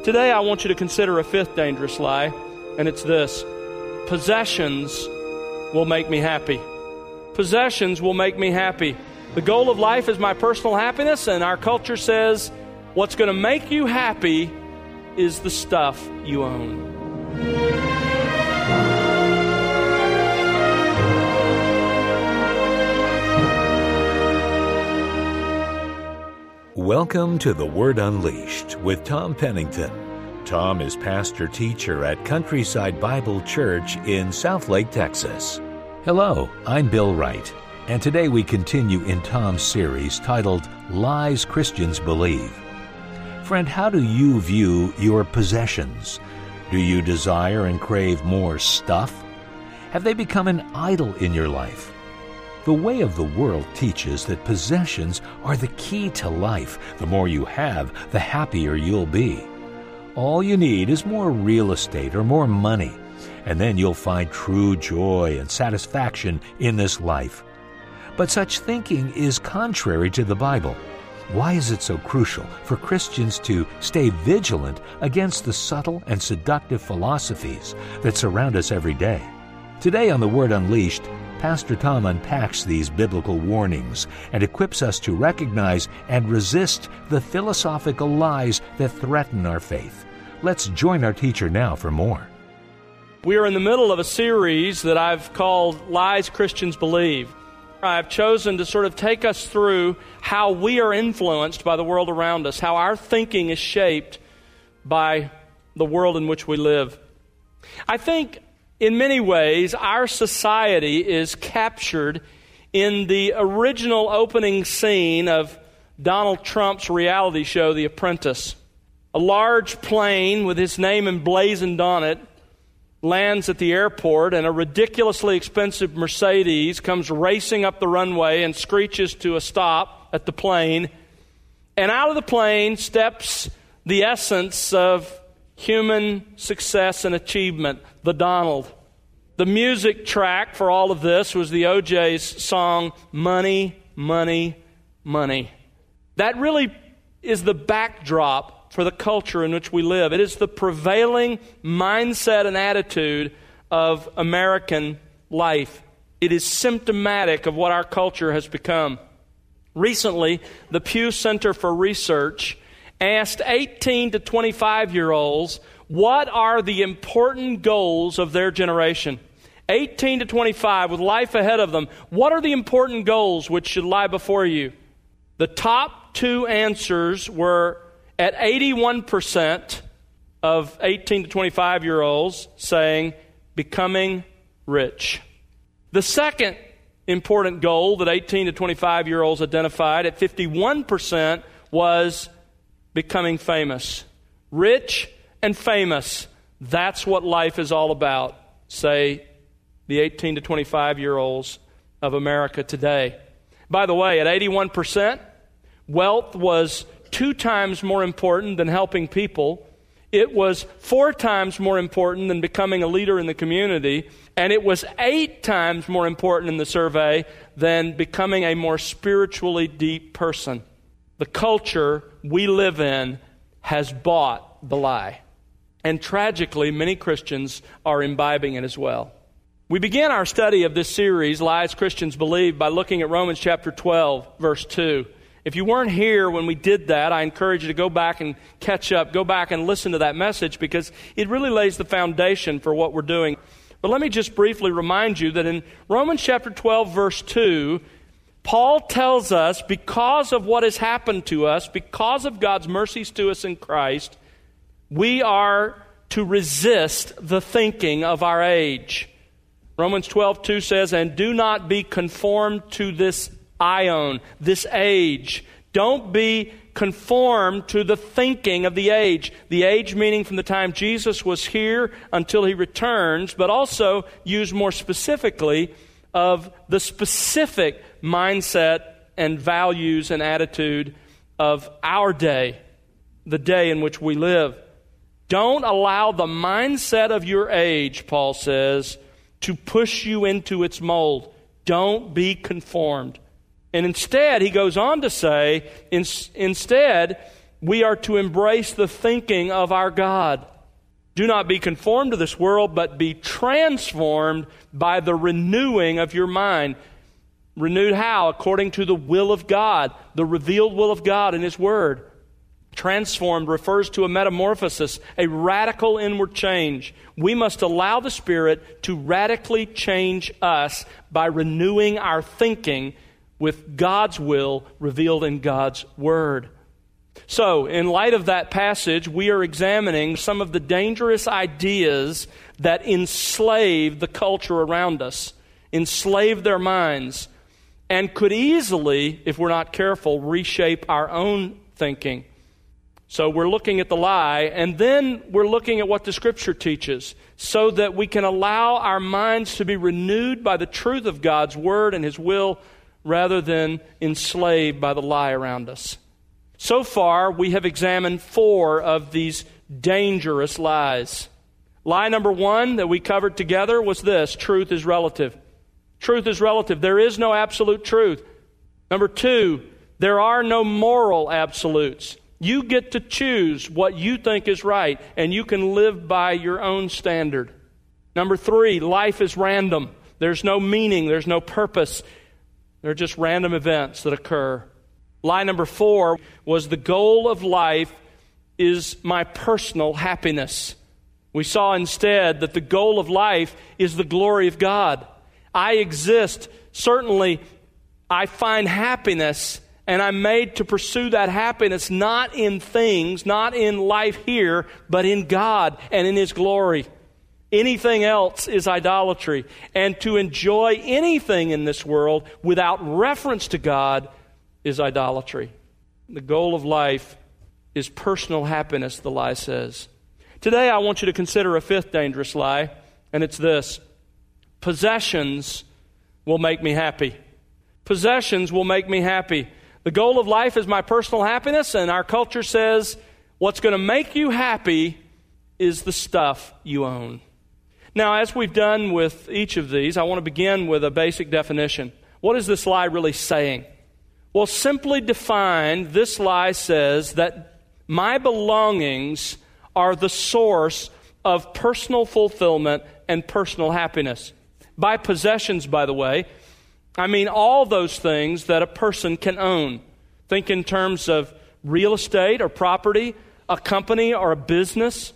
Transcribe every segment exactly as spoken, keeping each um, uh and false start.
Today I want you to consider a fifth dangerous lie, and it's this: possessions will make me happy. Possessions will make me happy. The goal of life is my personal happiness, and our culture says what's going to make you happy is the stuff you own. Welcome to The Word Unleashed with Tom Pennington. Tom is pastor-teacher at Countryside Bible Church in Southlake, Texas. Hello, I'm Bill Wright, and today we continue in Tom's series titled Lies Christians Believe. Friend, how do you view your possessions? Do you desire and crave more stuff? Have they become an idol in your life? The way of the world teaches that possessions are the key to life. The more you have, the happier you'll be. All you need is more real estate or more money, and then you'll find true joy and satisfaction in this life. But such thinking is contrary to the Bible. Why is it so crucial for Christians to stay vigilant against the subtle and seductive philosophies that surround us every day? Today on The Word Unleashed, Pastor Tom unpacks these biblical warnings and equips us to recognize and resist the philosophical lies that threaten our faith. Let's join our teacher now for more. We are in the middle of a series that I've called Lies Christians Believe. I've chosen to sort of take us through how we are influenced by the world around us, how our thinking is shaped by the world in which we live. I think in many ways, our society is captured in the original opening scene of Donald Trump's reality show, The Apprentice. A large plane with his name emblazoned on it lands at the airport, and a ridiculously expensive Mercedes comes racing up the runway and screeches to a stop at the plane. And out of the plane steps the essence of human success and achievement, the Donald. The music track for all of this was the O J's song, Money, Money, Money. That really is the backdrop for the culture in which we live. It is the prevailing mindset and attitude of American life. It is symptomatic of what our culture has become. Recently, the Pew Center for Research asked eighteen to twenty-five-year-olds what are the important goals of their generation. eighteen to twenty-five, with life ahead of them, what are the important goals which should lie before you? The top two answers were at eighty-one percent of eighteen to twenty-five-year-olds saying, becoming rich. The second important goal that eighteen to twenty-five-year-olds identified at fifty-one percent was becoming famous. Rich and famous. That's what life is all about, say the eighteen to twenty-five-year-olds of America today. By the way, at eighty-one percent, wealth was two times more important than helping people. It was four times more important than becoming a leader in the community. And it was eight times more important in the survey than becoming a more spiritually deep person. The culture we live in has bought the lie. And tragically, many Christians are imbibing it as well. We began our study of this series, Lies Christians Believe, by looking at Romans chapter twelve, verse two. If you weren't here when we did that, I encourage you to go back and catch up, go back and listen to that message, because it really lays the foundation for what we're doing. But let me just briefly remind you that in Romans chapter twelve, verse two, Paul tells us, because of what has happened to us, because of God's mercies to us in Christ, we are to resist the thinking of our age. Romans twelve two says, and do not be conformed to this aion, this age. Don't be conformed to the thinking of the age. The age meaning from the time Jesus was here until he returns, but also used more specifically of the specific mindset and values and attitude of our day, the day in which we live. Don't allow the mindset of your age, Paul says, to push you into its mold. Don't be conformed. And instead, he goes on to say, in, instead, We are to embrace the thinking of our God. Do not be conformed to this world, but be transformed by the renewing of your mind. Renewed how? According to the will of God, the revealed will of God in His Word. Transformed refers to a metamorphosis, a radical inward change. We must allow the Spirit to radically change us by renewing our thinking with God's will revealed in God's Word. So, in light of that passage, we are examining some of the dangerous ideas that enslave the culture around us, enslave their minds, and could easily, if we're not careful, reshape our own thinking. So we're looking at the lie, and then we're looking at what the Scripture teaches, so that we can allow our minds to be renewed by the truth of God's Word and His will, rather than enslaved by the lie around us. So far, we have examined four of these dangerous lies. Lie number one that we covered together was this: truth is relative. Truth is relative. There is no absolute truth. Number two, there are no moral absolutes. You get to choose what you think is right, and you can live by your own standard. Number three, life is random. There's no meaning. There's no purpose. They're just random events that occur. Lie number four was the goal of life is my personal happiness. We saw instead that the goal of life is the glory of God. I exist. Certainly, I find happiness, and I'm made to pursue that happiness not in things, not in life here, but in God and in His glory. Anything else is idolatry. And to enjoy anything in this world without reference to God is idolatry. The goal of life is personal happiness, the lie says. Today I want you to consider a fifth dangerous lie, and it's this: possessions will make me happy. Possessions will make me happy. The goal of life is my personal happiness, and our culture says what's going to make you happy is the stuff you own. Now, as we've done with each of these, I want to begin with a basic definition. What is this lie really saying? Well, simply defined, this lie says that my belongings are the source of personal fulfillment and personal happiness. By possessions, by the way, I mean all those things that a person can own. Think in terms of real estate or property, a company or a business,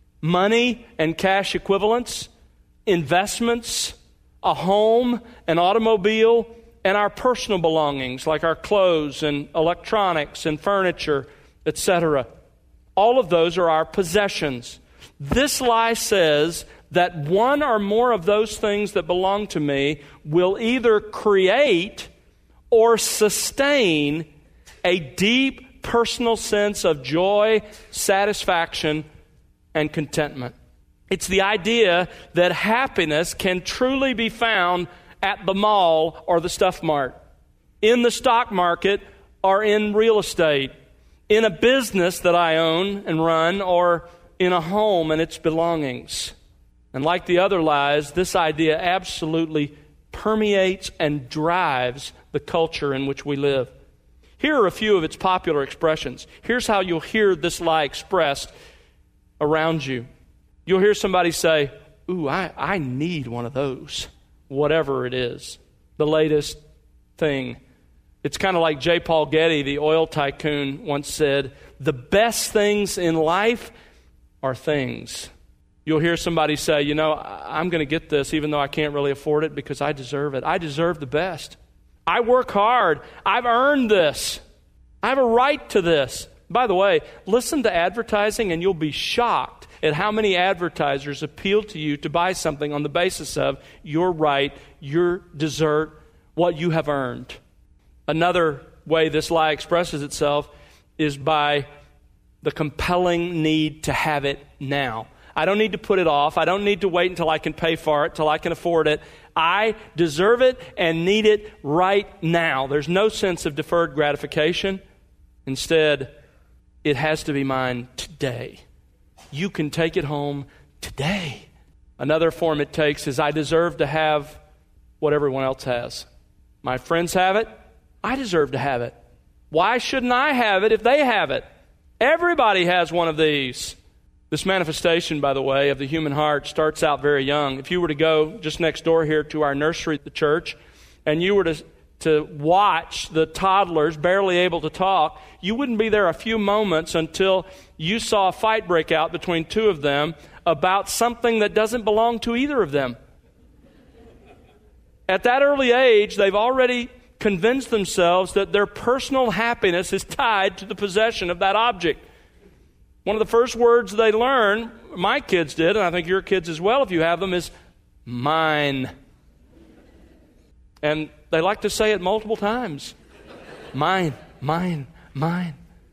money and cash equivalents, investments, a home, an automobile, and our personal belongings like our clothes and electronics and furniture, et cetera. All of those are our possessions. This lie says that one or more of those things that belong to me will either create or sustain a deep personal sense of joy, satisfaction, and contentment. It's the idea that happiness can truly be found at the mall or the stuff mart, in the stock market or in real estate, in a business that I own and run, or in a home and its belongings. And like the other lies, this idea absolutely permeates and drives the culture in which we live. Here are a few of its popular expressions. Here's how you'll hear this lie expressed around you. You'll hear somebody say, ooh, I, I need one of those, whatever it is, the latest thing. It's kind of like J. Paul Getty, the oil tycoon, once said, the best things in life are things. You'll hear somebody say, you know, I'm going to get this even though I can't really afford it because I deserve it. I deserve the best. I work hard. I've earned this. I have a right to this. By the way, listen to advertising and you'll be shocked at how many advertisers appeal to you to buy something on the basis of your right, your desert, what you have earned. Another way this lie expresses itself is by the compelling need to have it now. I don't need to put it off. I don't need to wait until I can pay for it, till I can afford it. I deserve it and need it right now. There's no sense of deferred gratification. Instead, it has to be mine today. You can take it home today. Another form it takes is I deserve to have what everyone else has. My friends have it. I deserve to have it. Why shouldn't I have it if they have it? Everybody has one of these. This manifestation, by the way, of the human heart starts out very young. If you were to go just next door here to our nursery at the church, and you were to, to watch the toddlers barely able to talk, you wouldn't be there a few moments until you saw a fight break out between two of them about something that doesn't belong to either of them. At that early age, they've already convinced themselves that their personal happiness is tied to the possession of that object. One of the first words they learn, my kids did, and I think your kids as well if you have them, is mine. And they like to say it multiple times. Mine, mine, mine.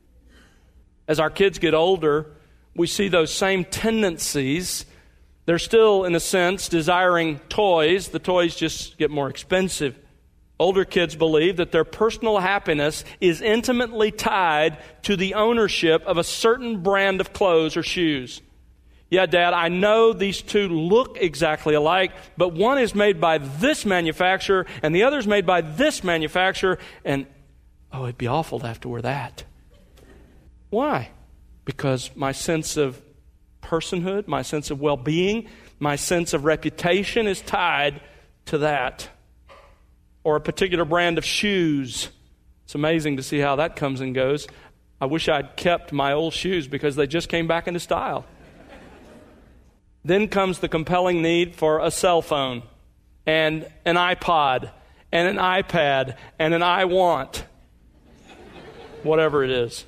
As our kids get older, we see those same tendencies. They're still, in a sense, desiring toys. The toys just get more expensive. Older kids believe that their personal happiness is intimately tied to the ownership of a certain brand of clothes or shoes. Yeah, Dad, I know these two look exactly alike, but one is made by this manufacturer and the other is made by this manufacturer, and oh, it'd be awful to have to wear that. Why? Because my sense of personhood, my sense of well-being, my sense of reputation is tied to that. Or a particular brand of shoes. It's amazing to see how that comes and goes. I wish I'd kept my old shoes because they just came back into style. Then comes the compelling need for a cell phone and an iPod and an iPad and an I want. Whatever it is.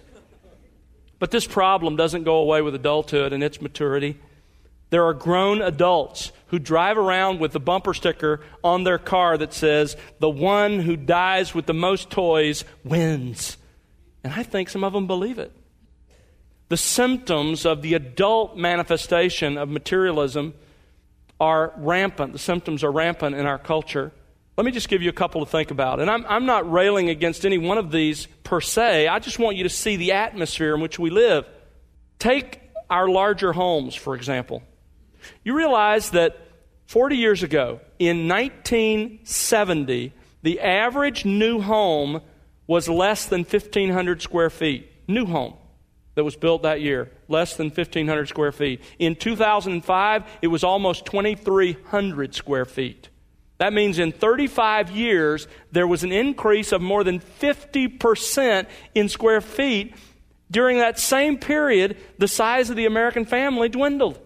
But this problem doesn't go away with adulthood and its maturity. There are grown adults who drive around with the bumper sticker on their car that says, "The one who dies with the most toys wins." And I think some of them believe it. The symptoms of the adult manifestation of materialism are rampant. The symptoms are rampant in our culture. Let me just give you a couple to think about. And I'm, I'm not railing against any one of these per se. I just want you to see the atmosphere in which we live. Take our larger homes, for example. You realize that forty years ago, in nineteen seventy, the average new home was less than fifteen hundred square feet. New home that was built that year, less than fifteen hundred square feet. In two thousand five, it was almost twenty-three hundred square feet. That means in thirty-five years, there was an increase of more than fifty percent in square feet. During that same period, the size of the American family dwindled.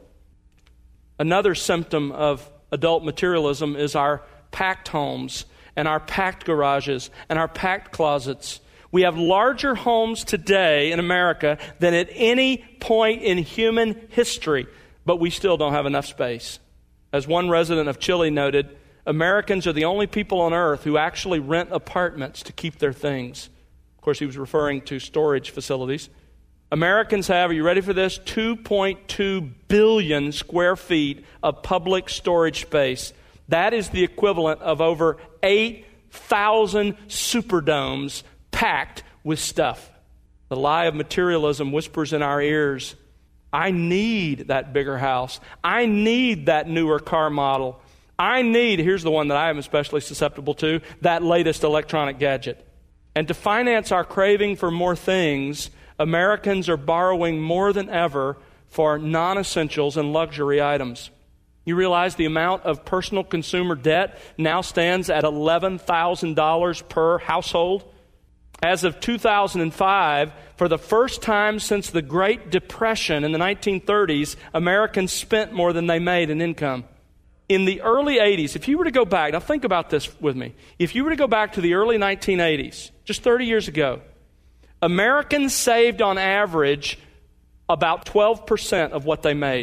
Another symptom of adult materialism is our packed homes and our packed garages and our packed closets. We have larger homes today in America than at any point in human history, but we still don't have enough space. As one resident of Chile noted, Americans are the only people on earth who actually rent apartments to keep their things. Of course, he was referring to storage facilities. Americans have, are you ready for this, two point two billion square feet of public storage space. That is the equivalent of over eight thousand superdomes packed with stuff. The lie of materialism whispers in our ears, I need that bigger house. I need that newer car model. I need, here's the one that I am especially susceptible to, that latest electronic gadget. And to finance our craving for more things, Americans are borrowing more than ever for non-essentials and luxury items. You realize the amount of personal consumer debt now stands at eleven thousand dollars per household? As of two thousand five, for the first time since the Great Depression in the nineteen thirties, Americans spent more than they made in income. In the early eighties, if you were to go back, now think about this with me. If you were to go back to the early nineteen eighties, just thirty years ago, Americans saved on average about twelve percent of what they made.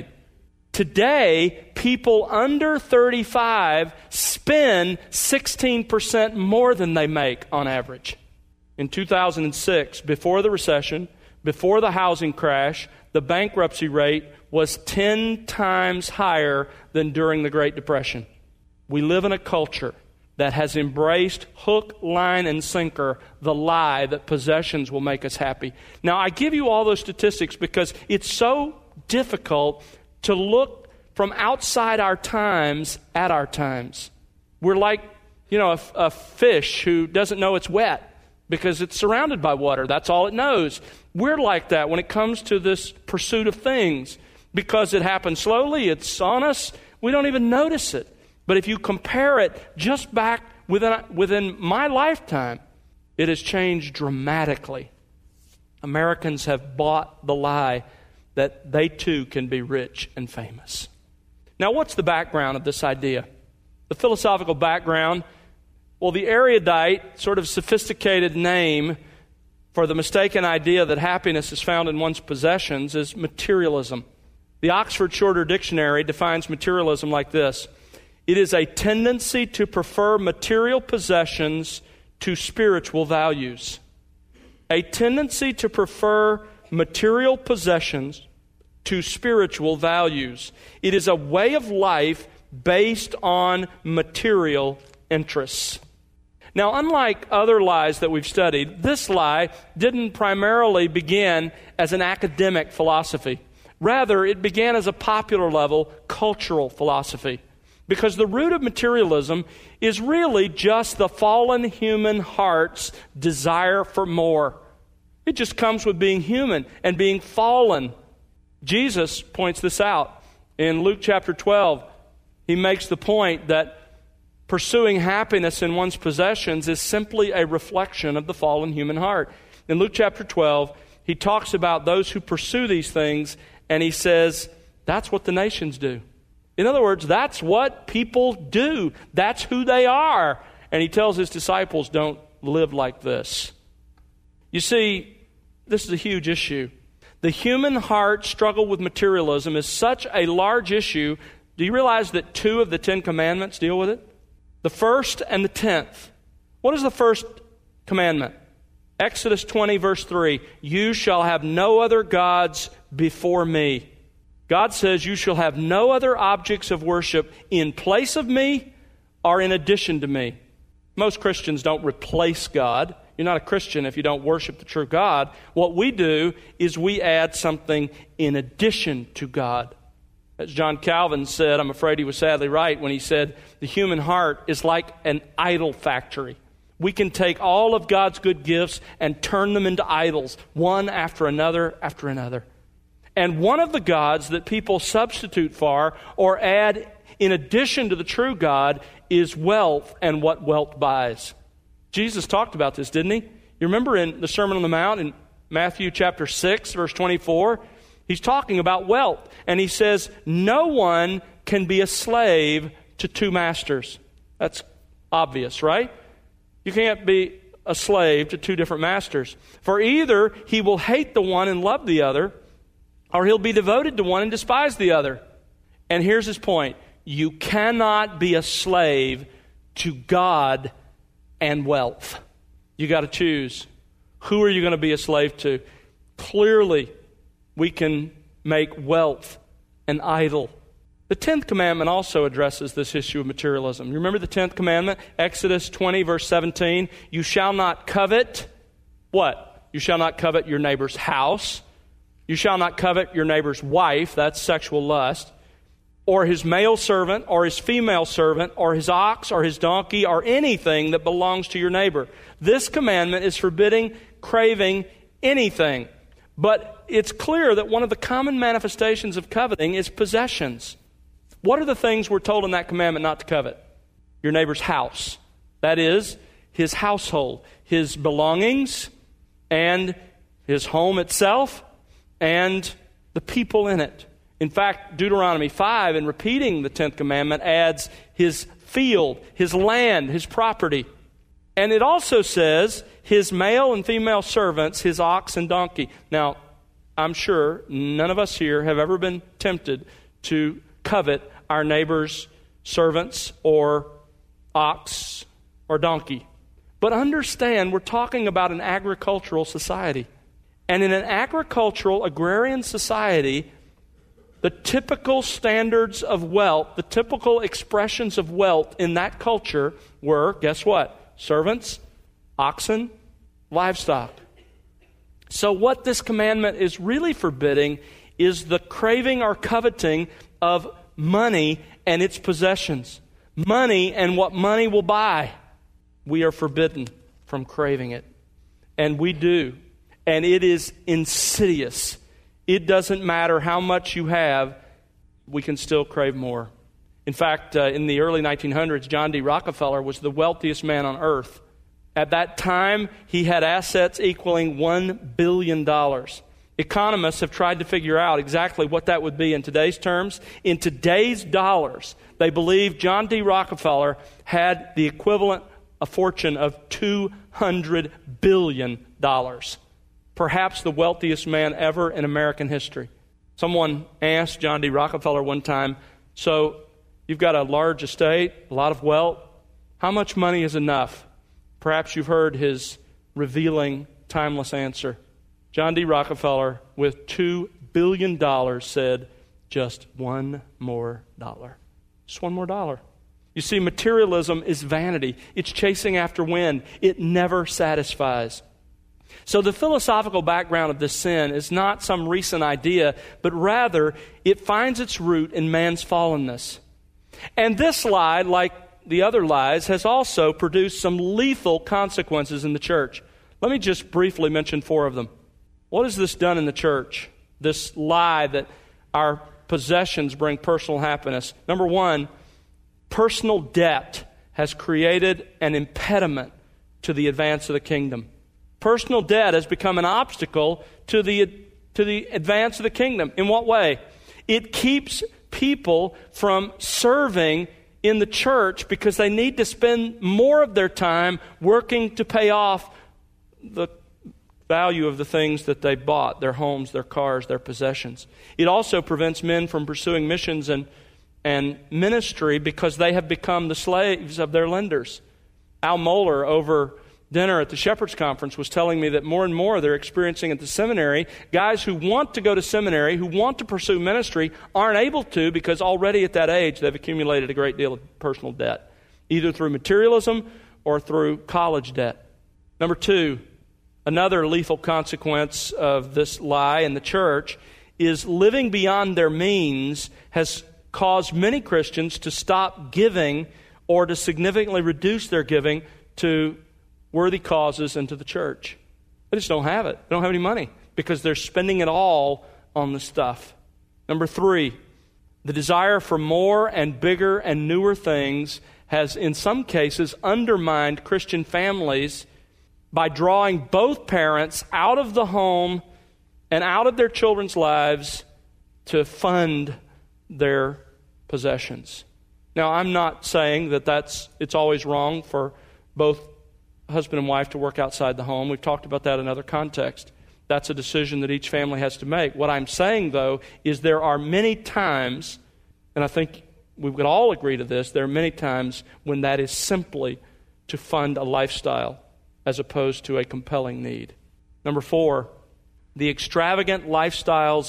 Today, people under thirty-five spend sixteen percent more than they make on average. In two thousand six, before the recession, before the housing crash, the bankruptcy rate was ten times higher than during the Great Depression. We live in a culture that has embraced hook, line, and sinker the lie that possessions will make us happy. Now, I give you all those statistics because it's so difficult to look from outside our times at our times. We're like, you know, a, a fish who doesn't know it's wet because it's surrounded by water. That's all it knows. We're like that when it comes to this pursuit of things. Because it happens slowly, it's on us, we don't even notice it. But if you compare it just back within, within my lifetime, it has changed dramatically. Americans have bought the lie that they too can be rich and famous. Now, what's the background of this idea? The philosophical background, well, the erudite, sort of sophisticated name for the mistaken idea that happiness is found in one's possessions is materialism. The Oxford Shorter Dictionary defines materialism like this: it is a tendency to prefer material possessions to spiritual values. A tendency to prefer material possessions to spiritual values. It is a way of life based on material interests. Now, unlike other lies that we've studied, this lie didn't primarily begin as an academic philosophy. Rather, it began as a popular level cultural philosophy. Because the root of materialism is really just the fallen human heart's desire for more. It just comes with being human and being fallen. Jesus points this out. In Luke chapter twelve, he makes the point that pursuing happiness in one's possessions is simply a reflection of the fallen human heart. In Luke chapter twelve, he talks about those who pursue these things, and he says, that's what the nations do. In other words, that's what people do. That's who they are. And he tells his disciples, don't live like this. You see, this is a huge issue. The human heart struggle with materialism is such a large issue. Do you realize that two of the Ten Commandments deal with it? The first and the tenth. What is the first commandment? Exodus twenty, verse three. You shall have no other gods before me. God says you shall have no other objects of worship in place of me or in addition to me. Most Christians don't replace God. You're not a Christian if you don't worship the true God. What we do is we add something in addition to God. As John Calvin said, I'm afraid he was sadly right when he said, the human heart is like an idol factory. We can take all of God's good gifts and turn them into idols, one after another after another. And one of the gods that people substitute for or add in addition to the true God is wealth and what wealth buys. Jesus talked about this, didn't he? You remember in the Sermon on the Mount in Matthew chapter six, verse twenty-four, he's talking about wealth. And he says, no one can be a slave to two masters. That's obvious, right? You can't be a slave to two different masters. For either he will hate the one and love the other, or he'll be devoted to one and despise the other. And here's his point. You cannot be a slave to God and wealth. You got to choose. Who are you going to be a slave to? Clearly, we can make wealth an idol. The tenth commandment also addresses this issue of materialism. You remember the tenth commandment? Exodus twenty, verse seventeen. You shall not covet what? You shall not covet your neighbor's house. You shall not covet your neighbor's wife. That's sexual lust. Or his male servant, or his female servant, or his ox, or his donkey, or anything that belongs to your neighbor. This commandment is forbidding craving anything. But it's clear that one of the common manifestations of coveting is possessions. What are the things we're told in that commandment not to covet? Your neighbor's house. That is, his household, his belongings, and his home itself, and the people in it. In fact, Deuteronomy five, in repeating the tenth commandment, adds his field, his land, his property. And it also says his male and female servants, his ox and donkey. Now, I'm sure none of us here have ever been tempted to covet our neighbor's servants or ox or donkey. But understand, we're talking about an agricultural society. And in an agricultural, agrarian society, the typical standards of wealth, the typical expressions of wealth in that culture were, guess what? Servants, oxen, livestock. So what this commandment is really forbidding is the craving or coveting of money and its possessions. Money and what money will buy. We are forbidden from craving it. And we do. and it is insidious. It doesn't matter how much you have, we can still crave more. In fact, uh, in the early nineteen hundreds, John D. Rockefeller was the wealthiest man on earth. At that time, he had assets equaling one billion dollars. Economists have tried to figure out exactly what that would be in today's terms. In today's dollars, they believe John D. Rockefeller had the equivalent a fortune of two hundred billion dollars. Perhaps the wealthiest man ever in American history. Someone asked John D. Rockefeller one time, so you've got a large estate, a lot of wealth. How much money is enough? Perhaps you've heard his revealing, timeless answer. John D. Rockefeller, with two billion dollars, said, just one more dollar. Just one more dollar. You see, materialism is vanity. It's chasing after wind. It never satisfies. So the philosophical background of this sin is not some recent idea, but rather it finds its root in man's fallenness. And this lie, like the other lies, has also produced some lethal consequences in the church. Let me just briefly mention four of them. What has this done in the church? This lie that our possessions bring personal happiness. Number one, personal debt has created an impediment to the advance of the kingdom. Personal debt has become an obstacle to the, to the advance of the kingdom. In what way? It keeps people from serving in the church because they need to spend more of their time working to pay off the value of the things that they bought, their homes, their cars, their possessions. It also prevents men from pursuing missions and, and ministry because they have become the slaves of their lenders. Al Mohler, over dinner at the Shepherd's Conference, was telling me that more and more they're experiencing at the seminary, guys who want to go to seminary, who want to pursue ministry, aren't able to because already at that age they've accumulated a great deal of personal debt, either through materialism or through college debt. Number two, another lethal consequence of this lie in the church is living beyond their means has caused many Christians to stop giving or to significantly reduce their giving to worthy causes and to the church. They just don't have it. They don't have any money because they're spending it all on the stuff. Number three, the desire for more and bigger and newer things has in some cases undermined Christian families by drawing both parents out of the home and out of their children's lives to fund their possessions. Now, I'm not saying that that's it's always wrong for both husband and wife to work outside the home. We've talked about that in other contexts. That's a decision that each family has to make. What I'm saying, though, is there are many times, and I think we would all agree to this, there are many times when that is simply to fund a lifestyle as opposed to a compelling need. Number four, the extravagant lifestyles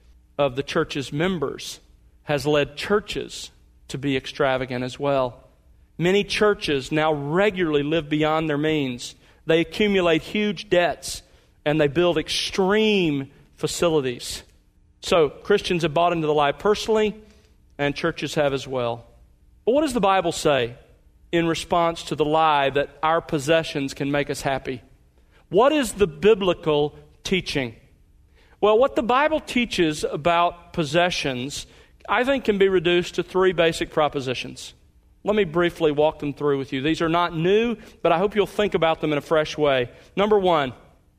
of the church's members has led churches to be extravagant as well. Many churches now regularly live beyond their means. They accumulate huge debts and they build extreme facilities. So Christians have bought into the lie personally, and churches have as well. But what does the Bible say in response to the lie that our possessions can make us happy? What is the biblical teaching? Well, what the Bible teaches about possessions, I think, can be reduced to three basic propositions. Let me briefly walk them through with you. These are not new, but I hope you'll think about them in a fresh way. Number one,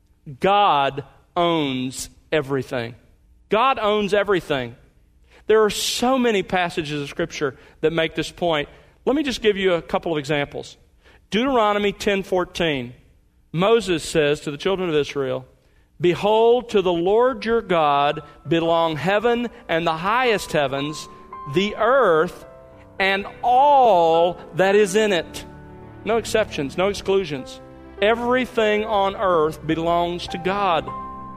God owns everything. God owns everything. There are so many passages of Scripture that make this point. Let me just give you a couple of examples. Deuteronomy ten fourteen. Moses says to the children of Israel, "Behold, to the Lord your God belong heaven and the highest heavens, the earth, and all that is in it." No exceptions, no exclusions. Everything on earth belongs to God.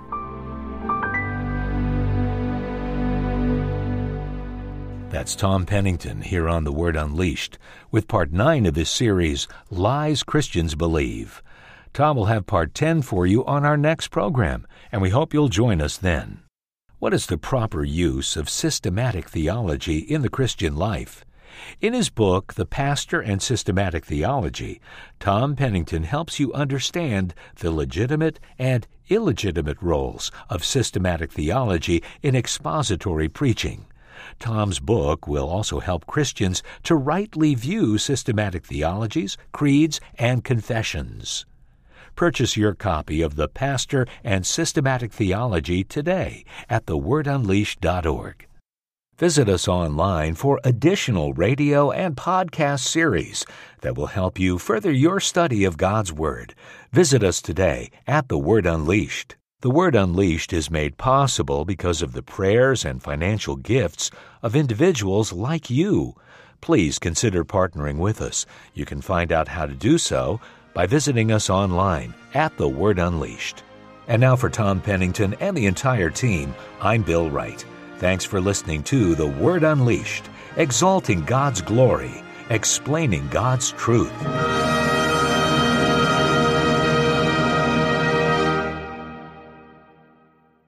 That's Tom Pennington here on The Word Unleashed with part nine of this series, Lies Christians Believe. Tom will have part ten for you on our next program, and we hope you'll join us then. What is the proper use of systematic theology in the Christian life? In his book, The Pastor and Systematic Theology, Tom Pennington helps you understand the legitimate and illegitimate roles of systematic theology in expository preaching. Tom's book will also help Christians to rightly view systematic theologies, creeds, and confessions. Purchase your copy of The Pastor and Systematic Theology today at the word unleashed dot org. Visit us online for additional radio and podcast series that will help you further your study of God's Word. Visit us today at The Word Unleashed. The Word Unleashed is made possible because of the prayers and financial gifts of individuals like you. Please consider partnering with us. You can find out how to do so by visiting us online at The Word Unleashed. And now for Tom Pennington and the entire team, I'm Bill Wright. Thanks for listening to The Word Unleashed, exalting God's glory, explaining God's truth.